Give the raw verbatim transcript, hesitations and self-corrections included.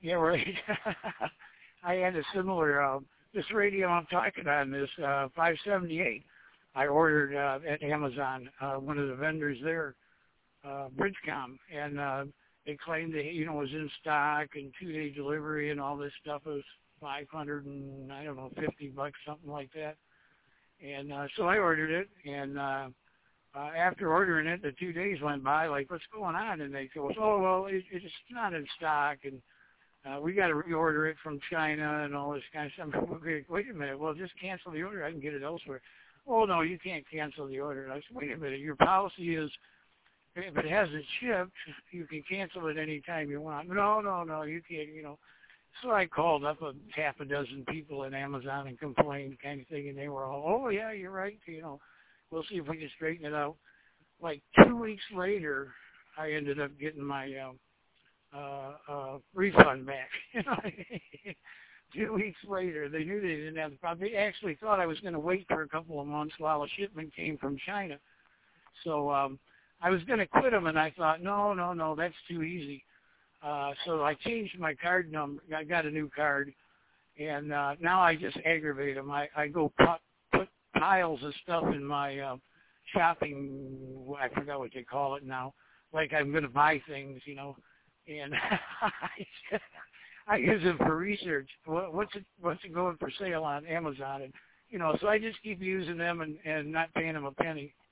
Yeah, right. I had a similar, uh, this radio I'm talking on, this uh, five seventy-eight. I ordered uh, at Amazon, uh, one of the vendors there, uh, Bridgecom, and uh, they claimed that, you know, it was in stock and two-day delivery and all this stuff. It was five hundred and, I don't know, fifty bucks, something like that. And uh, so I ordered it, and uh, uh, after ordering it, the two days went by, like, what's going on? And they go, oh, well, it, it's not in stock, and uh, we got to reorder it from China and all this kind of stuff. Okay, wait a minute, well, just cancel the order. I can get it elsewhere. Oh, no, you can't cancel the order. And I said, wait a minute, your policy is if it hasn't shipped, you can cancel it any time you want. No, no, no, you can't, you know. So I called up a half a dozen people at Amazon and complained kind of thing, and they were all, oh, yeah, you're right, you know, we'll see if we can straighten it out. Like two weeks later, I ended up getting my uh, uh, uh, refund back. You know, two weeks later, they knew they didn't have the problem. They actually thought I was going to wait for a couple of months while a shipment came from China. So um, I was going to quit them, and I thought, no, no, no, that's too easy. Uh, so I changed my card number. I got a new card, and uh, now I just aggravate them. I, I go put, put piles of stuff in my uh, shopping, I forgot what they call it now, like I'm going to buy things, you know, and I, I use them for research. What, what's it what's it going for sale on Amazon? And, you know, so I just keep using them and, and not paying them a penny.